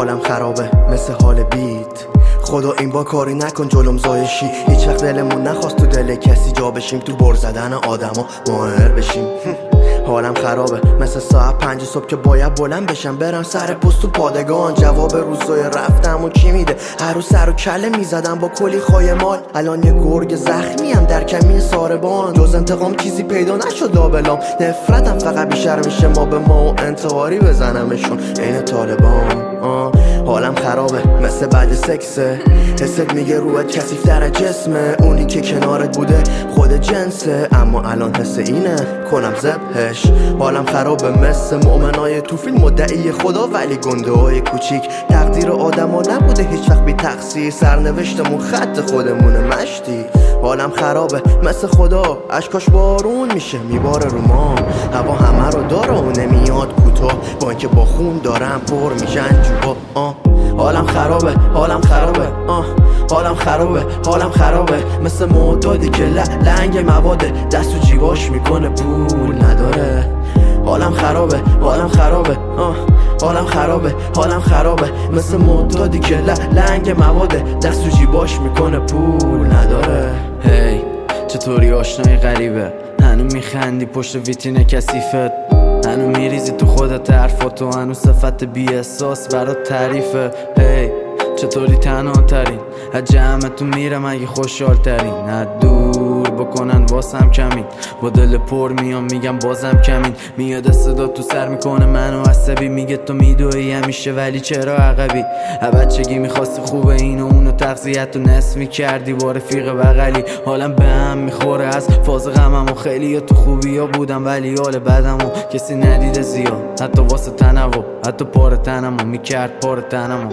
حالم خرابه مثل حال بیت. خدا این با کاری نکن جلوم زایشی. هیچ وقت دلمون نخواست تو دل کسی جا بشیم، تو بر زدن آدما ماهر بشیم. حالم خرابه مثل ساعت 5 صبح که باید بلند بشم برم سر پست تو پادگان. جواب روزای رفتم و کی میده؟ هر روز سر و کله میزدم با کلی خایمال. الان یه گرگ زخمیم در کمی ساربان. جز انتقام چیزی پیدا نشد لابلام. نفرتم فقط بیشتر میشه ما به ما و انتحاری بزنمشون عین طالبان. حالم خرابه مثل بعد سکسه. حست میگه روحت کثیف‌تر جسمه. اونی که کنارت بوده خود جنسه، اما الان حس اینه کنم ذبحش. حالم خرابه مثل مؤمنای تو فیلم مدعی خدا ولی گنده های کوچیک. تقدیر آدما نبوده هیچ وقت بی تقصیر، سرنوشتمون خط خودمونه مشتی. حالم خرابه مثل خدا، اشکاش بارون میشه میباره رو ما. هوا همه رو داره و نمیاد کوتاه، با اینکه با خون دارم پر میشن جوبا. حالم خرابه حالم خرابه حالم خرابه حالم خرابه مثل معتادی که لنگ مواده دست تو جیباش میکنه پول نداره. حالم خرابه حالم خرابه حالم خرابه حالم خرابه مثل معتادی که لنگ مواده دست تو جیباش میکنه پول نداره. هی چطوری آشنای غریبه؟ هنو میخندی پشت ویترین کثیفت، هنو میریزی تو خودت حرفاتو، هنو صفت بی احساس برات تعریفه. هی چطوری تنها ترین از جمعتون میرم اگه خوشحال ترین. نه دور بکنن واسم کمین، با دل پر میام میگم بازم کمین. میاد صدا تو سر میکنه منو عصبی، میگه تو میدوی همیشه ولی چرا عقبی؟ بچگی میخواستی خوبه اینو اونو تغذیت و نصف میکردی با رفیق بغلی. حالم به هم میخوره از فاز غمم و خیلی یا تو خوبی ها بودم ولی حال بدم و کسی ندیده زیاد، حتی واسه تنوع حتی پار تنمو میکرد پار تنمو.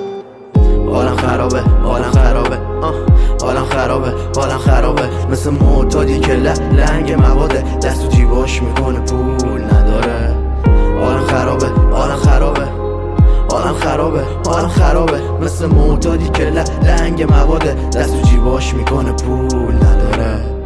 حالم خرابه حالم خرابه حالم خرابه حالم خرابه مثل معتادی که لنگ مواده دست تو جیباش میکنه پول نداره. حالم خرابه حالم خرابه حالم خرابه حالم خرابه مثل معتادی که لنگ مواده دست تو جیباش میکنه پول نداره.